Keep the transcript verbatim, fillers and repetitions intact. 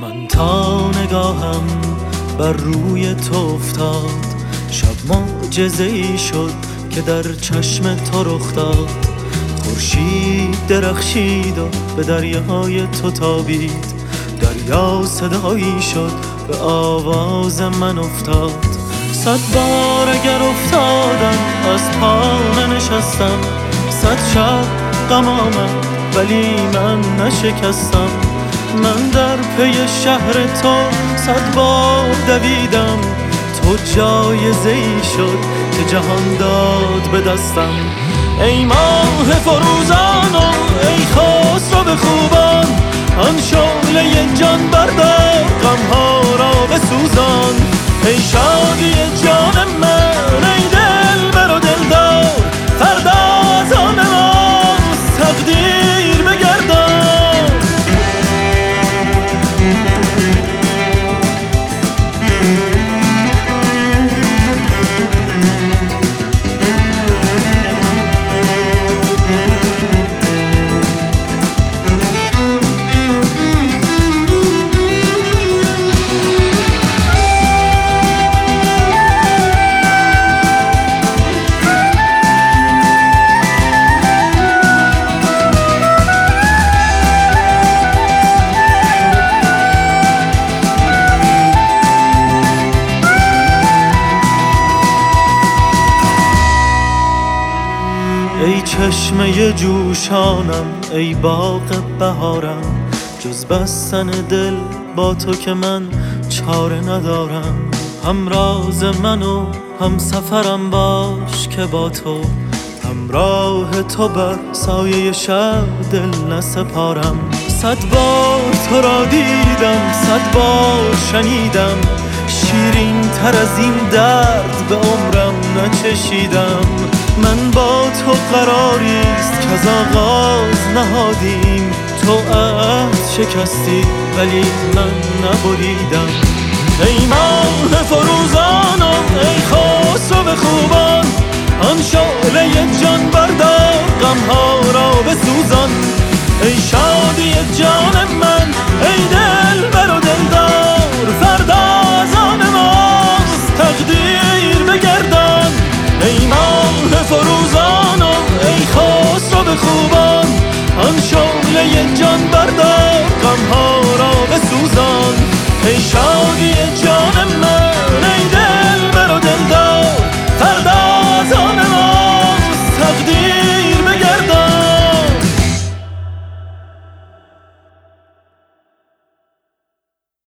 من تا نگاهم بر روی تو افتاد، شب معجزه‌ای شد که در چشم تو رخ داد. خورشید درخشید و به دریای تو تابید، دریا صدایی شد به آواز من افتاد. صد بار اگر افتادم از پا ننشستم، صد شب غم آمد ولی من نشکستم. من در پی شهر تو صد بار دویدم، تو جایزه‌ای شد که جهان داد به دستم. ای ماه فروزان و ای خسرو به خوبان، آن شعله جان بردار غمها را بسوزان. ای شادی جان من ای دلبر و دلدار، فردا از آن ماست تقدیر بگردان. ای چشمه جوشانم ای باغ بهارم، جز بستن دل با تو که من چاره ندارم. هم راز من و هم سفرم باش که با تو، همراه تو بر سایه شب دل نسپارم. صد بار تو را دیدم صد بار شنیدم، شیرین تر از این درد به عمرم نچشیدم. من با تو قراریست که از آغاز نهادیم، تو عهد شکستی ولی من نبریدم. ای ماه فروزان و ای خسرو به خوبان، آن شعله جان بردار غمها را بسوزان. ای شادی جان من